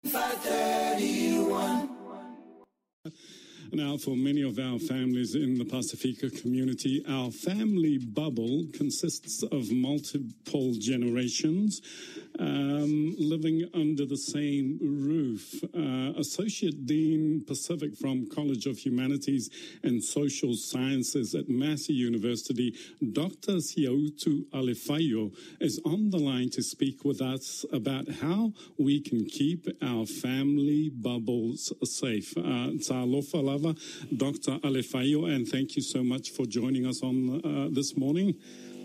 531. Now, for many of our families in the Pacifica community, our family bubble consists of multiple generations living under the same roof. Associate Dean Pacific from College of Humanities and Social Sciences at Massey University, Dr. Siautu Alefaio, is on the line to speak with us about how we can keep our family bubbles safe. Ta'alofa lava, Dr. Alefaio, and thank you so much for joining us on this morning.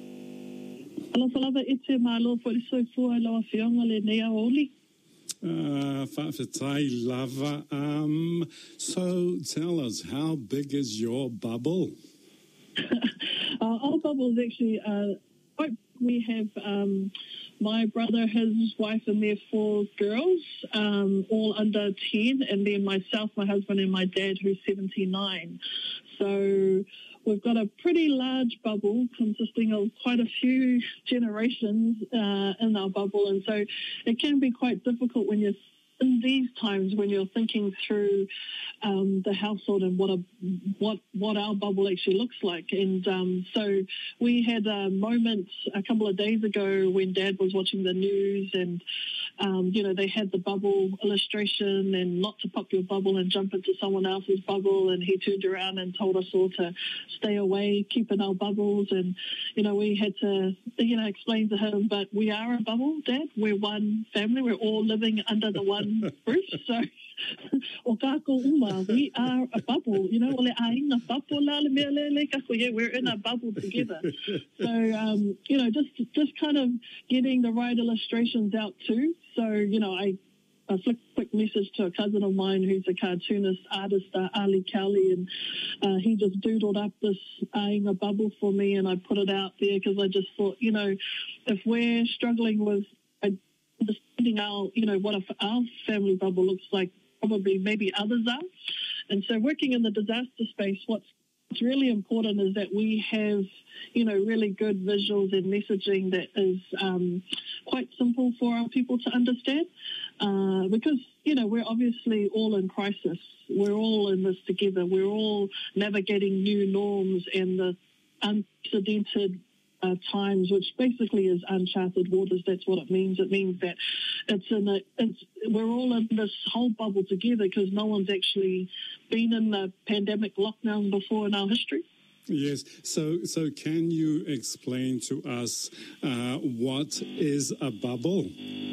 So tell us, how big is your bubble? Our bubble is actually quite. We have my brother, his wife, and their 4 girls, all under 10, and then myself, my husband, and my dad, who's 79. So we've got a pretty large bubble consisting of quite a few generations in our bubble, and so it can be quite difficult when you're in these times when you're thinking through the household and what our bubble actually looks like. And so we had a moment a couple of days ago when Dad was watching the news, and they had the bubble illustration and not to pop your bubble and jump into someone else's bubble, and he turned around and told us all to stay away, keep in our bubbles. And we had to explain to him, but we are a bubble, Dad. We're one family. We're all living under the one roof. So we are a bubble, we're in a bubble together. So, just kind of getting the right illustrations out too. So, I flicked a quick message to a cousin of mine who's a cartoonist, artist, Ali Cowley, and he just doodled up this a bubble for me, and I put it out there because I just thought, if we're struggling with understanding what our family bubble looks like, probably maybe others are. And so working in the disaster space, what's really important is that we have, really good visuals and messaging that is quite simple for our people to understand because, we're obviously all in crisis. We're all in this together. We're all navigating new norms and the unprecedented times, which basically is uncharted waters. That's what it means. It means that we're all in this whole bubble together because no one's actually been in the pandemic lockdown before in our history. Yes. So can you explain to us what is a bubble?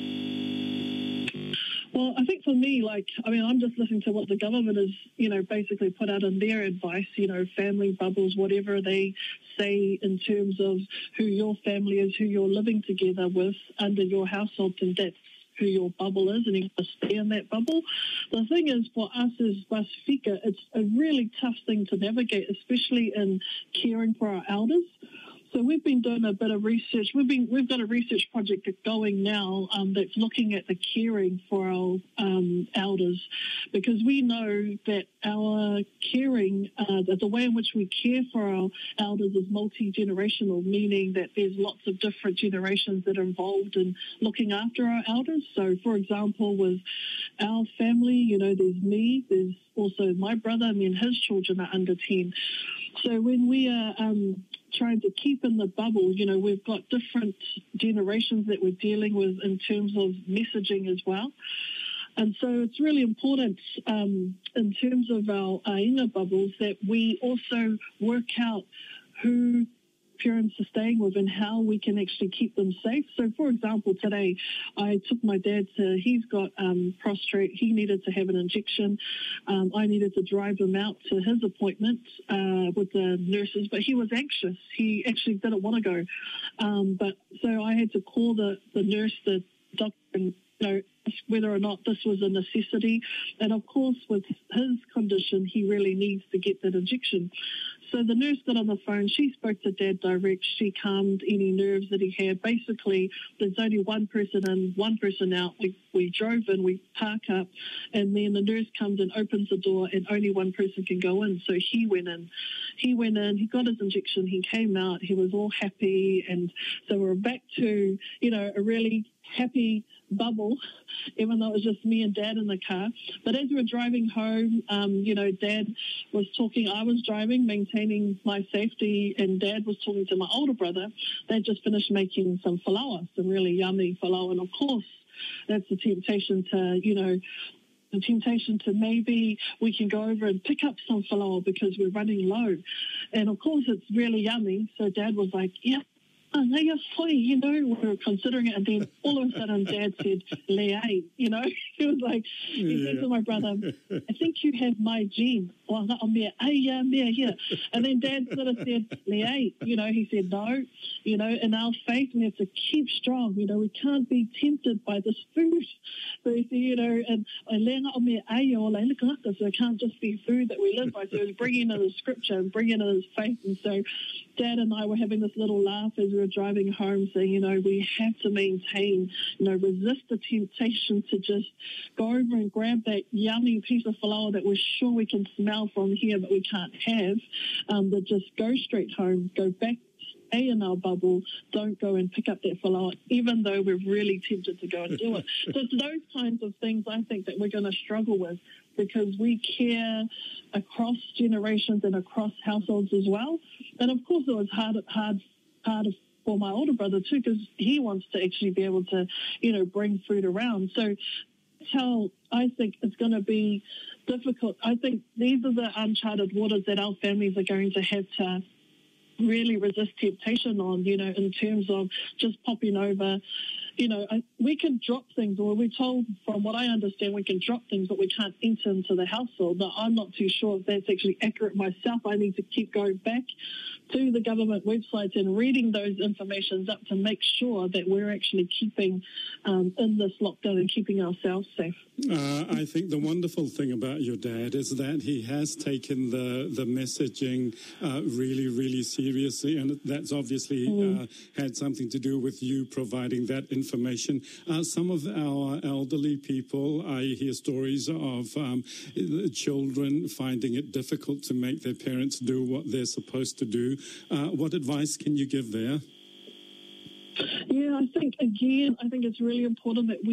Well, I think for me, I'm just listening to what the government has, basically put out in their advice, family bubbles, whatever they say in terms of who your family is, who you're living together with under your household, and that's who your bubble is, and you have to stay in that bubble. The thing is, for us as Pacifica, it's a really tough thing to navigate, especially in caring for our elders. So we've been doing a bit of research. We've got a research project going now that's looking at the caring for our elders, because we know that our caring, the way in which we care for our elders is multi-generational, meaning that there's lots of different generations that are involved in looking after our elders. So, for example, with our family, there's me, there's also my brother, and then his children are under 10. So when we are trying to keep in the bubble, we've got different generations that we're dealing with in terms of messaging as well. And so it's really important in terms of our inner bubbles that we also work out who parents are staying with and how we can actually keep them safe. So, for example, today I took my dad he's got prostrate. He needed to have an injection. I needed to drive him out to his appointment with the nurses, but he was anxious. He actually didn't want to go. But so I had to call the nurse, the doctor, and ask whether or not this was a necessity. And of course, with his condition, he really needs to get that injection. So the nurse got on the phone. She spoke to Dad direct. She calmed any nerves that he had. Basically, there's only one person in, one person out. We drove in, we park up, and then the nurse comes and opens the door, and only one person can go in. So he went in. He got his injection. He came out. He was all happy. And so we're back to, a really happy bubble, even though it was just me and Dad in the car. But as we were driving home, Dad was talking. I was driving, maintaining my safety, and Dad was talking to my older brother. They just finished making some falawa, some really yummy falawa. And of course, that's the temptation to maybe we can go over and pick up some falawa because we're running low. And of course, it's really yummy. So Dad was like, yeah. We were considering it, and then all of a sudden Dad said, Le'ai, he was like, he said to my brother, I think you have my gene. And then Dad sort of said, Le'ai, he said, no, in our faith we have to keep strong, we can't be tempted by this food. So he said, so it can't just be food that we live by. So he was bringing in the scripture and bringing in his faith. And so Dad and I were having this little laugh as we were driving home, saying, we have to maintain, resist the temptation to just go over and grab that yummy piece of falawa that we're sure we can smell from here but we can't have, but just go straight home, go back, stay in our bubble, don't go and pick up that falawa, even though we're really tempted to go and do it. So it's those kinds of things I think that we're going to struggle with, because we care across generations and across households as well. And of course it was hard for my older brother too, because he wants to actually be able to, bring food around. So that's how I think it's going to be difficult. I think these are the uncharted waters that our families are going to have to really resist temptation on, in terms of just popping over. We can drop things, or we're told, from what I understand, we can drop things, but we can't enter into the household. Now, I'm not too sure if that's actually accurate myself. I need to keep going back to the government websites and reading those informations up to make sure that we're actually keeping in this lockdown and keeping ourselves safe. I think the wonderful thing about your dad is that he has taken the messaging really, really seriously, and that's obviously had something to do with you providing that information. Some of our elderly people, I hear stories of children finding it difficult to make their parents do what they're supposed to do. What advice can you give there? Yeah, I think it's really important that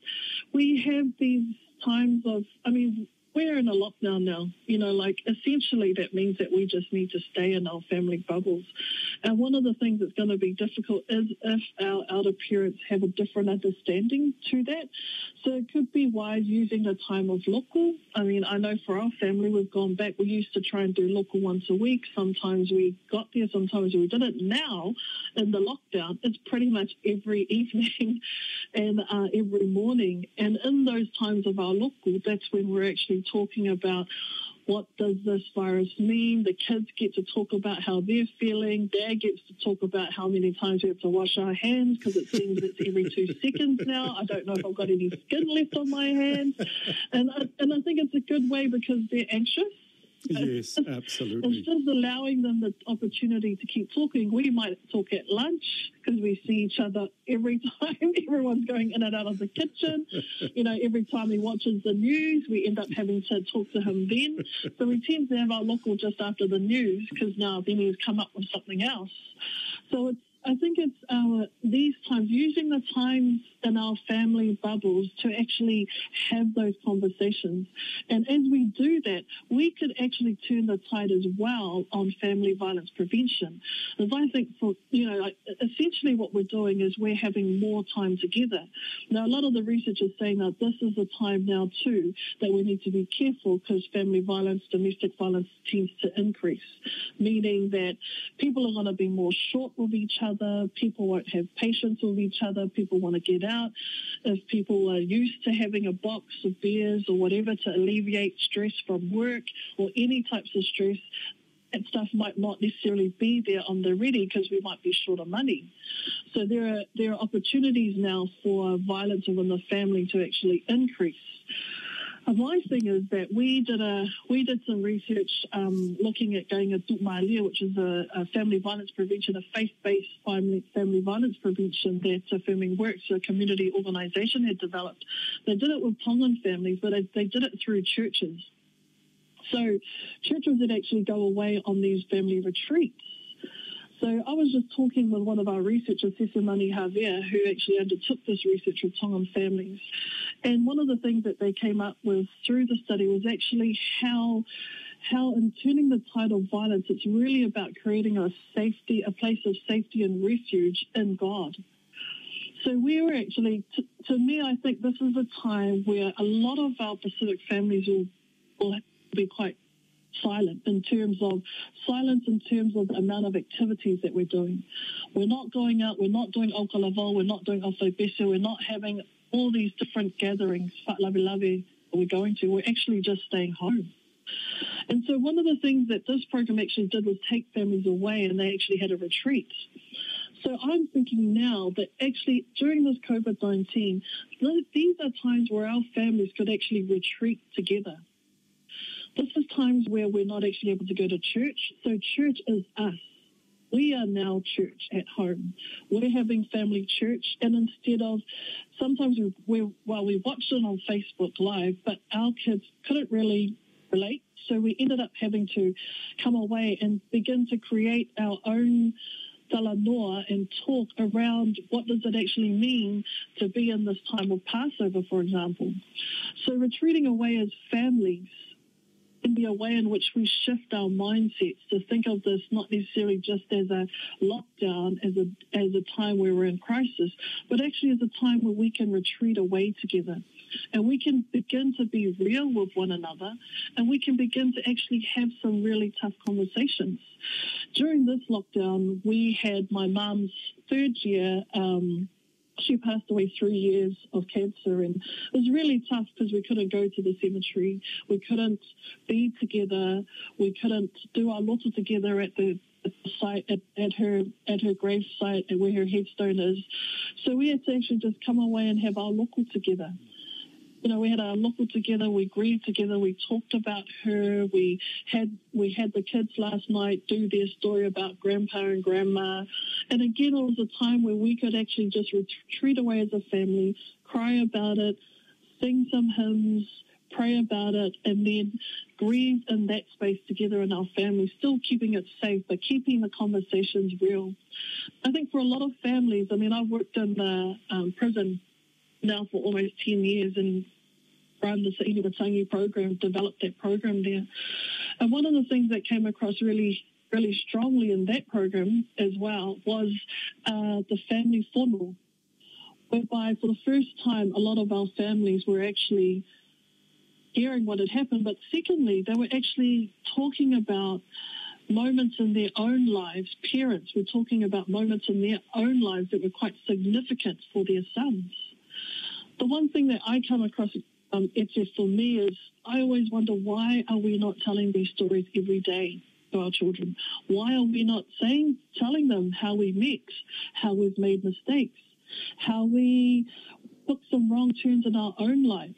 we have these times of, we're in a lockdown now, essentially that means that we just need to stay in our family bubbles. And one of the things that's going to be difficult is if our elder parents have a different understanding to that. So it could be wise using the time of loko. I know for our family, we've gone back. We used to try and do loko once a week. Sometimes we got there, sometimes we didn't. Now, in the lockdown, it's pretty much every evening and every morning. And in those times of our loko, that's when we're actually talking about what does this virus mean. The kids get to talk about how they're feeling. Dad gets to talk about how many times we have to wash our hands, because it seems it's every 2 seconds now. I don't know if I've got any skin left on my hands. And I think it's a good way, because they're anxious. Yes, absolutely. It's just allowing them the opportunity to keep talking. We might talk at lunch because we see each other every time. Everyone's going in and out of the kitchen. Every time he watches the news, we end up having to talk to him then. So we tend to have our loko just after the news, because now then he's come up with something else. So I think it's these times, using the times in our family bubbles to actually have those conversations. And as we do that, we could actually turn the tide as well on family violence prevention. As I think essentially what we're doing is we're having more time together. Now, a lot of the research is saying that this is the time now too that we need to be careful, because family violence, domestic violence tends to increase, meaning that people are going to be more short with each other, people won't have patience with each other, people want to get out. If people are used to having a box of beers or whatever to alleviate stress from work or any types of stress, that stuff might not necessarily be there on the ready, because we might be short of money. So there are opportunities now for violence within the family to actually increase. My thing is that we did some research looking at going at Tukmalia, which is a family violence prevention, a faith-based family violence prevention that Affirming Works, a community organisation, had developed. They did it with Tongan families, but they did it through churches. So churches would actually go away on these family retreats. So I was just talking with one of our researchers, Sesemani Javier, who actually undertook this research with Tongan families. And one of the things that they came up with through the study was actually how in turning the tide of violence, it's really about creating a place of safety and refuge in God. So we were actually, to me, I think this is a time where a lot of our Pacific families will be quite silent in terms of the amount of activities that we're doing. We're not going out, we're not doing Okalavo, we're not doing Awhaipesu, we're not having all these different gatherings, whatlavi-lavi, that we're going to. We're actually just staying home. And so one of the things that this program actually did was take families away, and they actually had a retreat. So I'm thinking now that actually during this COVID-19, these are times where our families could actually retreat together. This is times where we're not actually able to go to church. So church is us. We are now church at home. We're having family church. And instead of, sometimes we watched it on Facebook Live, but our kids couldn't really relate. So we ended up having to come away and begin to create our own talanoa and talk around what does it actually mean to be in this time of Passover, for example. So retreating away as families can be a way in which we shift our mindsets to think of this not necessarily just as a lockdown, as a time where we're in crisis, but actually as a time where we can retreat away together. And we can begin to be real with one another, and we can begin to actually have some really tough conversations. During this lockdown, we had my mum's third year. She passed away 3 years of cancer, and it was really tough because we couldn't go to the cemetery. We couldn't be together. We couldn't do our loto together at the site, at her grave site, where her headstone is. So we had to actually just come away and have our loko together. You know, we had our loko together, we grieved together, we talked about her, we had the kids last night do their story about grandpa and grandma. And again, it was a time where we could actually just retreat away as a family, cry about it, sing some hymns, pray about it, and then grieve in that space together in our family, still keeping it safe, but keeping the conversations real. I think for a lot of families, I mean, I've worked in the prison now for almost 10 years and run the Inuitangi program, developed that program there. And one of the things that came across really, really strongly in that program as well was the family whānau, whereby for the first time a lot of our families were actually hearing what had happened, but secondly, they were actually talking about moments in their own lives. Parents were talking about moments in their own lives that were quite significant for their sons. The one thing that I come across, for me, is I always wonder, why are we not telling these stories every day to our children? Why are we not telling them how we met, how we've made mistakes, how we took some wrong turns in our own lives?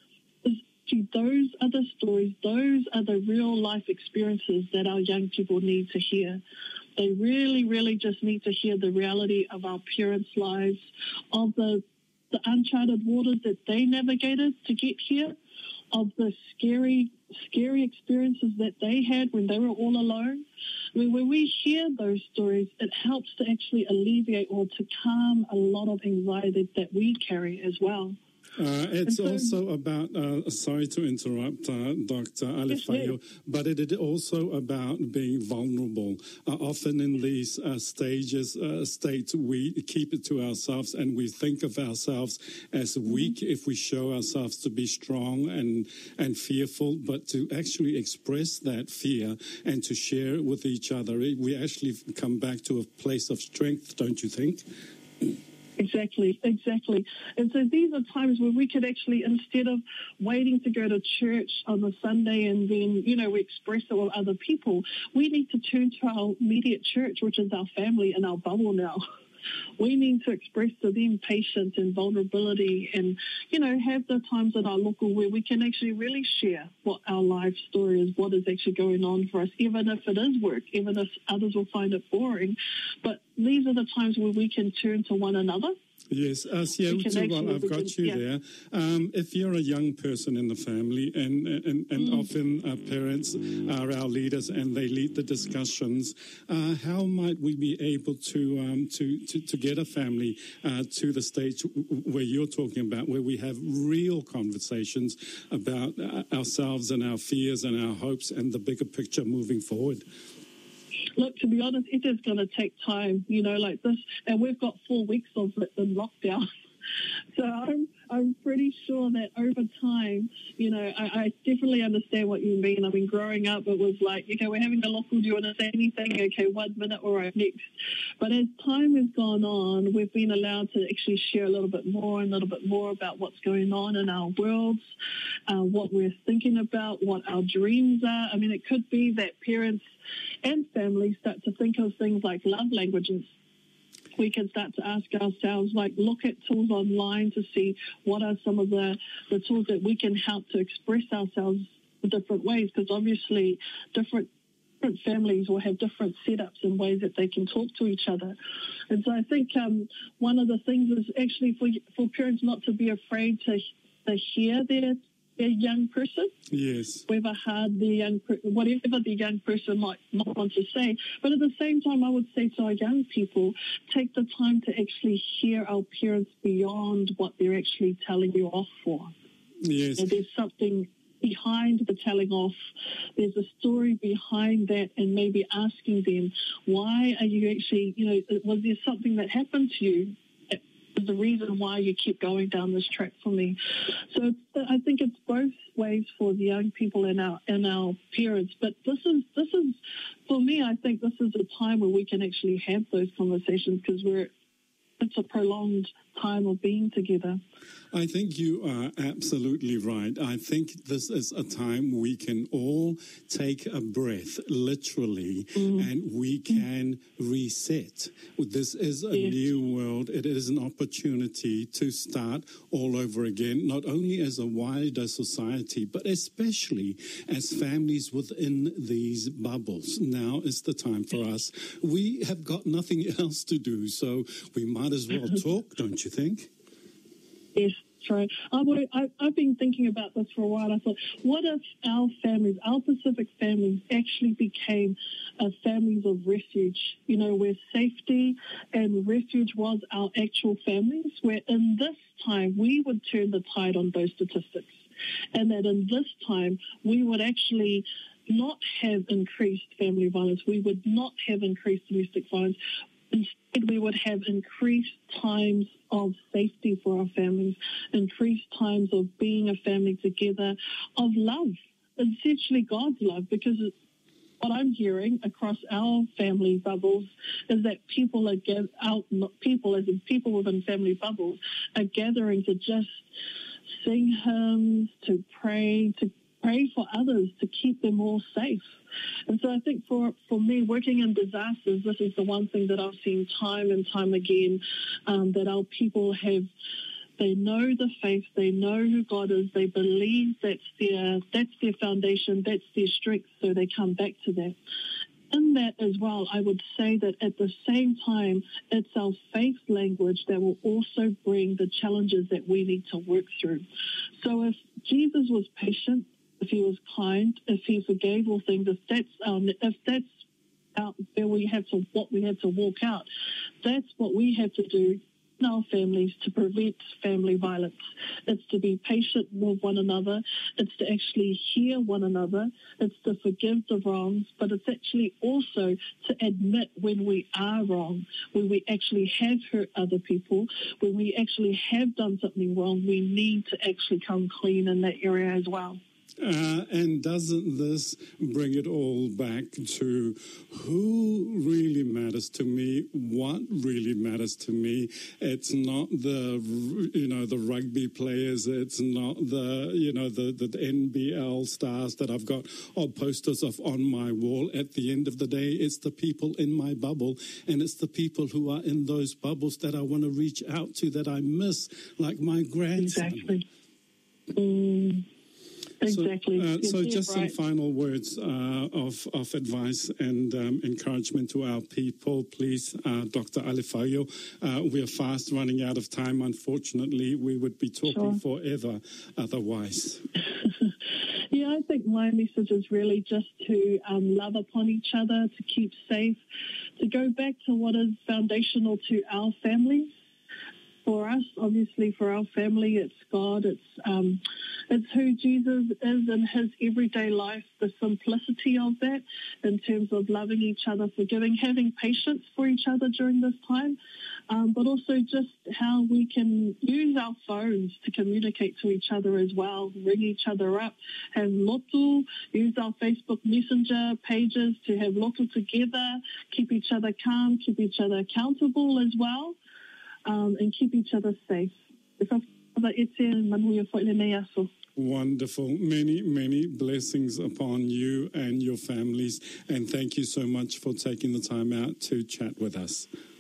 Those are the stories, those are the real life experiences that our young people need to hear. They really, really just need to hear the reality of our parents' lives, of the uncharted waters that they navigated to get here, of the scary experiences that they had when they were all alone. I mean, when we hear those stories, it helps to actually alleviate or to calm a lot of anxiety that we carry as well. It's also about, sorry to interrupt, Dr. Alefaio, but it is also about being vulnerable. Often in these states, we keep it to ourselves and we think of ourselves as weak if we show ourselves to be strong and fearful, but to actually express that fear and to share it with each other, we actually come back to a place of strength, don't you think? Exactly. And so these are times where we could actually, instead of waiting to go to church on the Sunday and then, we express it with other people, we need to turn to our immediate church, which is our family and our bubble now. We need to express to them patience and vulnerability and, have the times at our local where we can actually really share what our life story is, what is actually going on for us, even if it is work, even if others will find it boring. But these are the times where we can turn to one another Yes, Siautu, while I've got you there, if you're a young person in the family, and often parents are our leaders and they lead the discussions, how might we be able to get a family to the stage where you're talking about, where we have real conversations about ourselves and our fears and our hopes and the bigger picture moving forward? Look, to be honest, it is going to take time, like this. And we've got 4 weeks of it in lockdown. So I'm pretty sure that over time, I definitely understand what you mean. I mean, growing up, it was like, okay, we're having a local, do you want to say anything? Okay, 1 minute, all right, next. But as time has gone on, we've been allowed to actually share a little bit more about what's going on in our worlds, what we're thinking about, what our dreams are. I mean, it could be that parents and families start to think of things like love languages. We can start to ask ourselves, look at tools online to see what are some of the tools that we can help to express ourselves in different ways, because obviously different families will have different setups and ways that they can talk to each other. And so I think one of the things is actually for parents not to be afraid to hear their young person. Yes. Whatever the young person might not want to say. But at the same time, I would say to our young people, take the time to actually hear our parents beyond what they're actually telling you off for. Yes. And there's something behind the telling off. There's a story behind that, and maybe asking them, why are you actually, was there something that happened to you? The reason why you keep going down this track for me. So I think it's both ways for the young people and our parents. But this is for me, I think this is a time where we can actually have those conversations, because it's a prolonged time of being together. I think you are absolutely right. I think this is a time we can all take a breath, literally, and we can reset. This is a new world. It is an opportunity to start all over again, not only as a wider society, but especially as families within these bubbles. Now is the time for us. We have got nothing else to do, so we might as well talk, don't you think? Yes, right. I've been thinking about this for a while. I thought, what if our families, our Pacific families, actually became families of refuge, where safety and refuge was our actual families, where in this time we would turn the tide on those statistics, and that in this time we would actually not have increased family violence, we would not have increased domestic violence. Instead, we would have increased times of safety for our families, increased times of being a family together, of love, essentially God's love, because what I'm hearing across our family bubbles is that people within family bubbles are gathering to just sing hymns, to pray for others, to keep them all safe. And so I think for me, working in disasters, this is the one thing that I've seen time and time again, that our people they know the faith, they know who God is, they believe that's their foundation, that's their strength, so they come back to that. In that as well, I would say that at the same time, it's our faith language that will also bring the challenges that we need to work through. So if Jesus was patient, if he was kind, if he forgave all things, if that's out where what we have to walk out, that's what we have to do in our families to prevent family violence. It's to be patient with one another. It's to actually hear one another. It's to forgive the wrongs, but it's actually also to admit when we are wrong, when we actually have hurt other people, when we actually have done something wrong. We need to actually come clean in that area as well. And doesn't this bring it all back to who really matters to me? What really matters to me? It's not the rugby players. It's not the NBL stars that I've got posters of on my wall. At the end of the day, it's the people in my bubble, and it's the people who are in those bubbles that I want to reach out to, that I miss, like my grandson. Exactly. Exactly. So just some final words of advice and encouragement to our people, please, Dr. Alifayo. We are fast running out of time, unfortunately. We would be talking forever otherwise. Yeah, I think my message is really just to love upon each other, to keep safe, to go back to what is foundational to our families. For us, obviously, for our family, it's God. It's who Jesus is in his everyday life, the simplicity of that in terms of loving each other, forgiving, having patience for each other during this time, but also just how we can use our phones to communicate to each other as well, ring each other up, have lotu, use our Facebook Messenger pages to have lotu together, keep each other calm, keep each other accountable as well. And keep each other safe. Wonderful. Many, many blessings upon you and your families. And thank you so much for taking the time out to chat with us.